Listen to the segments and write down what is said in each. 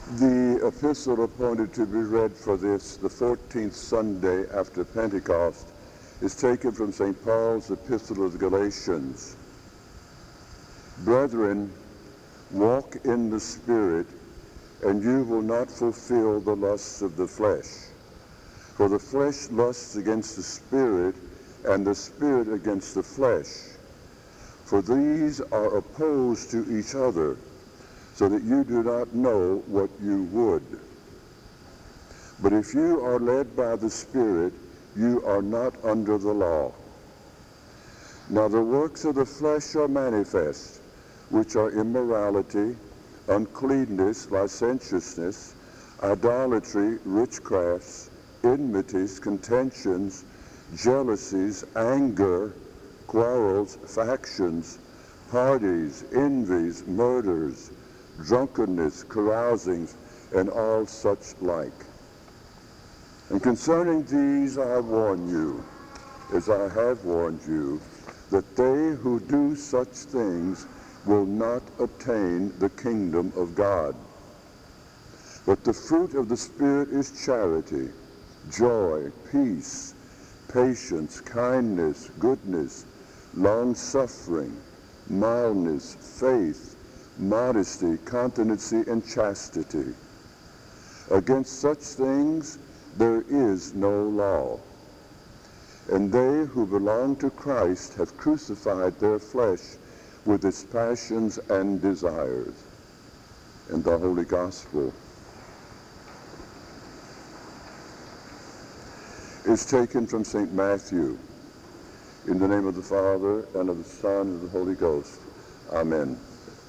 The epistle appointed to be read for this, the 14th Sunday after Pentecost, is taken from St. Paul's epistle of the Galatians. Brethren, walk in the Spirit, and you will not fulfill the lusts of the flesh. For the flesh lusts against the Spirit, and the Spirit against the flesh. For these are opposed to each other, so that you do not know what you would. But if you are led by the Spirit, you are not under the law. Now the works of the flesh are manifest, which are immorality, uncleanness, licentiousness, idolatry, witchcrafts, enmities, contentions, jealousies, anger, quarrels, factions, parties, envies, murders, drunkenness, carousings, and all such like. And concerning these I warn you, as I have warned you, that they who do such things will not attain the kingdom of God. But the fruit of the Spirit is charity, joy, peace, patience, kindness, goodness, long-suffering, mildness, faith, modesty, continency, and chastity. Against such things there is no law. And they who belong to Christ have crucified their flesh with its passions and desires. And the Holy Gospel is taken from St. Matthew. In the name of the Father, and of the Son, and of the Holy Ghost. Amen.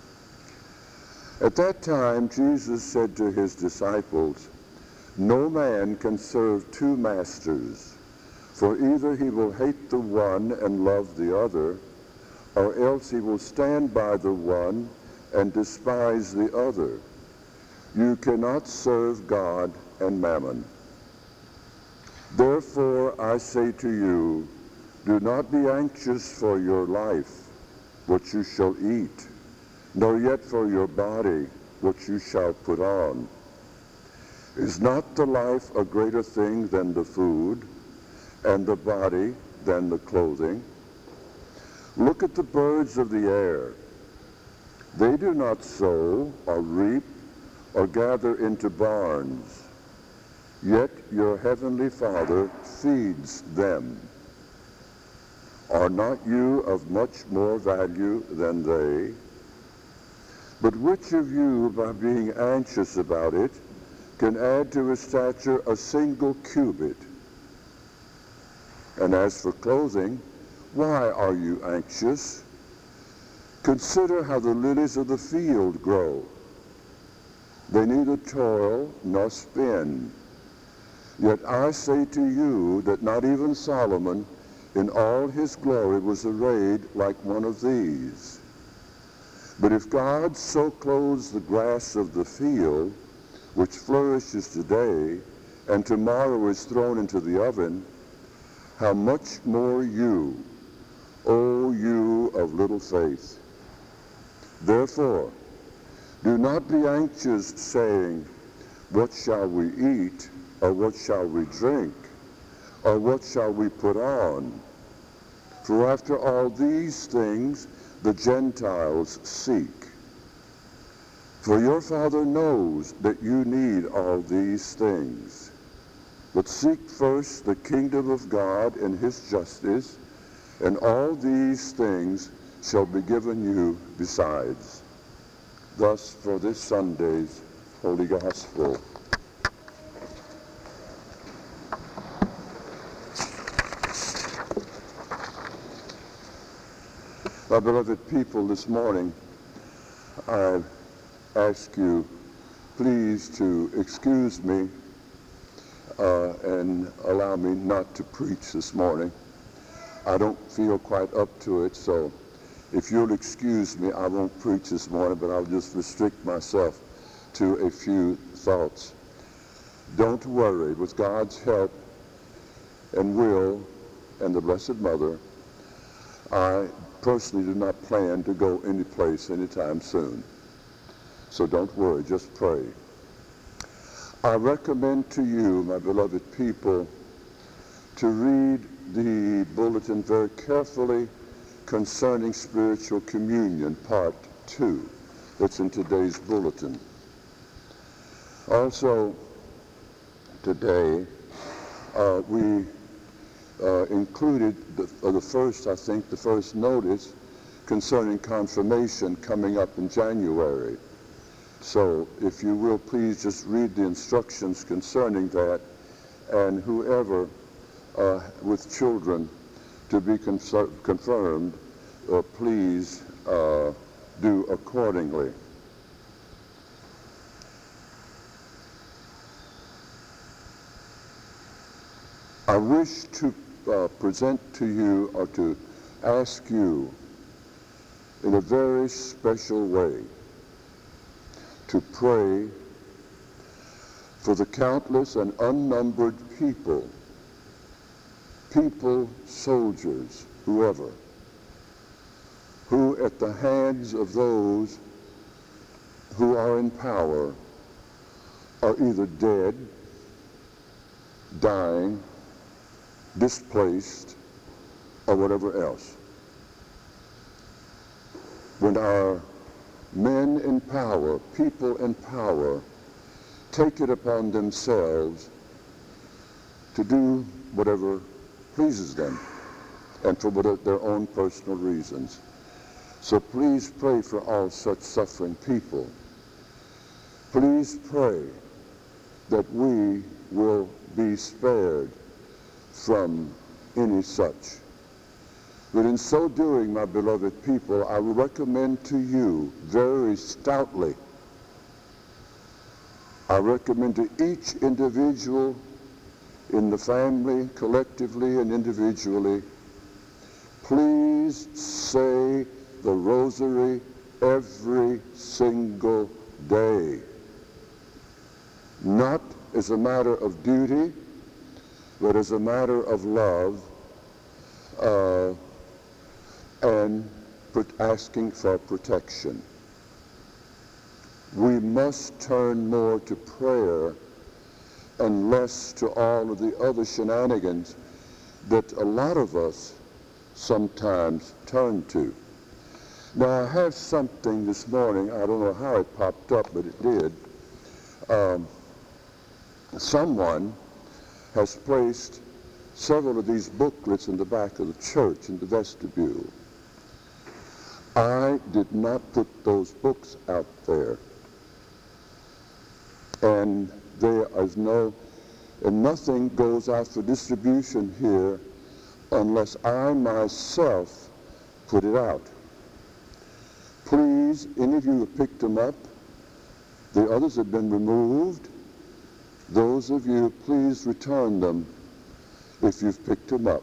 At that time, Jesus said to his disciples, "No man can serve two masters, for either he will hate the one and love the other, or else he will stand by the one and despise the other. You cannot serve God and mammon. Therefore I say to you, do not be anxious for your life, what you shall eat, nor yet for your body, what you shall put on. Is not the life a greater thing than the food, and the body than the clothing? Look at the birds of the air. They do not sow, or reap, or gather into barns, yet your heavenly Father feeds them. Are not you of much more value than they? But which of you, by being anxious about it, can add to his stature a single cubit? And as for clothing, why are you anxious? Consider how the lilies of the field grow. They neither toil nor spin. Yet I say to you that not even Solomon in all his glory was arrayed like one of these. But if God so clothes the grass of the field, which flourishes today, and tomorrow is thrown into the oven, how much more you, O you of little faith? Therefore, do not be anxious, saying, what shall we eat, or what shall we drink, or what shall we put on? For after all these things the Gentiles seek. For your Father knows that you need all these things. But seek first the kingdom of God and his justice, and all these things shall be given you besides." Thus for this Sunday's Holy Gospel. My beloved people, this morning I ask you please to excuse me and allow me not to preach this morning. I don't feel quite up to it, so if you'll excuse me, I won't preach this morning, but I'll just restrict myself to a few thoughts. Don't worry. With God's help and will and the Blessed Mother, I personally do not plan to go any place anytime soon. So don't worry, just pray. I recommend to you, my beloved people, to read the bulletin very carefully concerning spiritual communion, part 2. That's in today's bulletin. Also, today, we included the first notice concerning confirmation coming up in January. So if you will, please just read the instructions concerning that, and whoever with children to be confirmed, please do accordingly. I wish to present to you, or to ask you in a very special way, to pray for the countless and unnumbered people, soldiers, whoever, who at the hands of those who are in power are either dead, dying, displaced, or whatever else. When our men in power, people in power, take it upon themselves to do whatever pleases them, and for their own personal reasons. So please pray for all such suffering people. Please pray that we will be spared from any such. But in so doing, my beloved people, I will recommend to you very stoutly, I recommend to each individual in the family, collectively and individually, please say the rosary every single day. Not as a matter of duty, but as a matter of love, and asking for protection. We must turn more to prayer and less to all of the other shenanigans that a lot of us sometimes turn to. Now, I have something this morning, I don't know how it popped up, but it did. Someone has placed several of these booklets in the back of the church, in the vestibule. I did not put those books out there. And nothing goes out for distribution here unless I myself put it out. Please, any of you have picked them up. The others have been removed. Those of you, please return them if you've picked them up.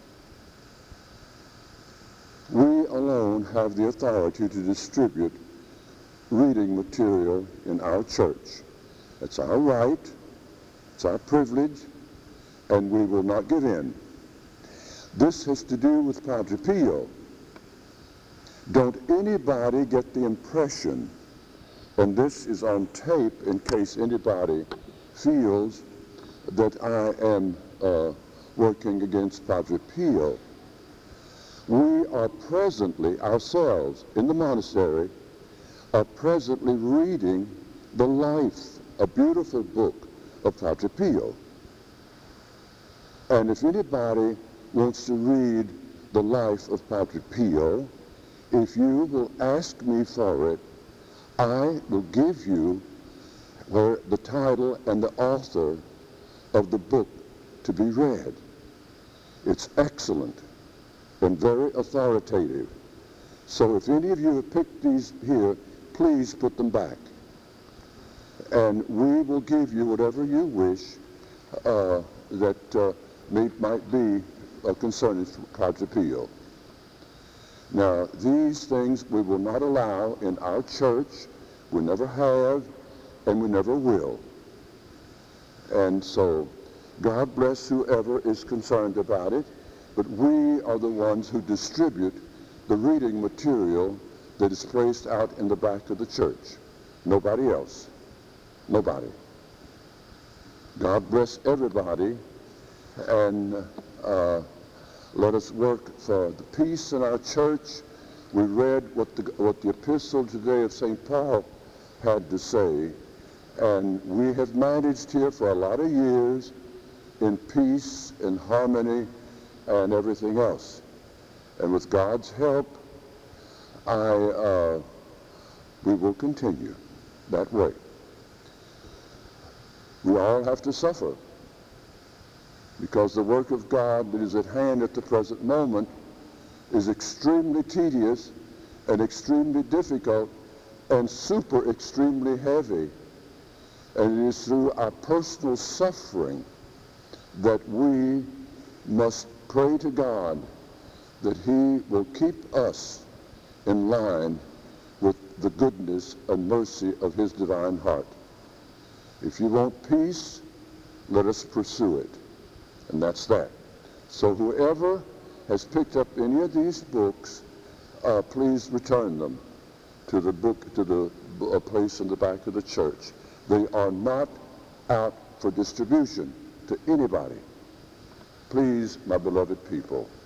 We alone have the authority to distribute reading material in our church. It's our right, it's our privilege, and we will not give in. This has to do with Padre Pio. Don't anybody get the impression, and this is on tape in case anybody feels that I am working against Padre Pio. We are presently, ourselves, in the monastery, are presently reading the life, a beautiful book of Padre Pio. And if anybody wants to read the life of Padre Pio, if you will ask me for it, I will give you the title and the author of the book to be read. It's excellent and very authoritative. So if any of you have picked these here, please put them back. And we will give you whatever you wish that might be concerning Padre Pio. Now, these things we will not allow in our church. We never have, and we never will. And so, God bless whoever is concerned about it, but we are the ones who distribute the reading material that is placed out in the back of the church. Nobody else. Nobody. God bless everybody, and let us work for the peace in our church. We read what the epistle today of St. Paul had to say, and we have managed here for a lot of years in peace and harmony and everything else. And with God's help, we will continue that way. We all have to suffer, because the work of God that is at hand at the present moment is extremely tedious and extremely difficult and super extremely heavy. And it is through our personal suffering that we must pray to God that He will keep us in line with the goodness and mercy of His divine heart. If you want peace, let us pursue it. And that's that. So whoever has picked up any of these books, please return them to the place in the back of the church. They are not out for distribution to anybody. Please, my beloved people,